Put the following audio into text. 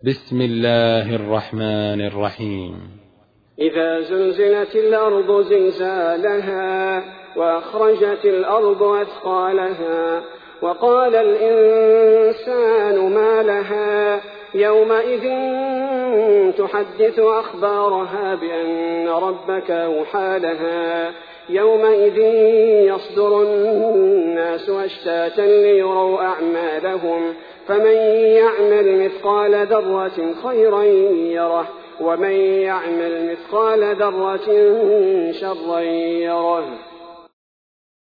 بسم الله الرحمن الرحيم. إذا زلزلت الأرض زلزالها وأخرجت الأرض أثقالها وقال الإنسان ما لها يومئذ تحدث أخبارها بأن ربك أوحى لها يومئذ يصدر الناس أشتاتا ليروا أعمالهم فمن يعمل مثقال ذرة خيرا يره ومن يعمل مثقال ذرة شرا يره.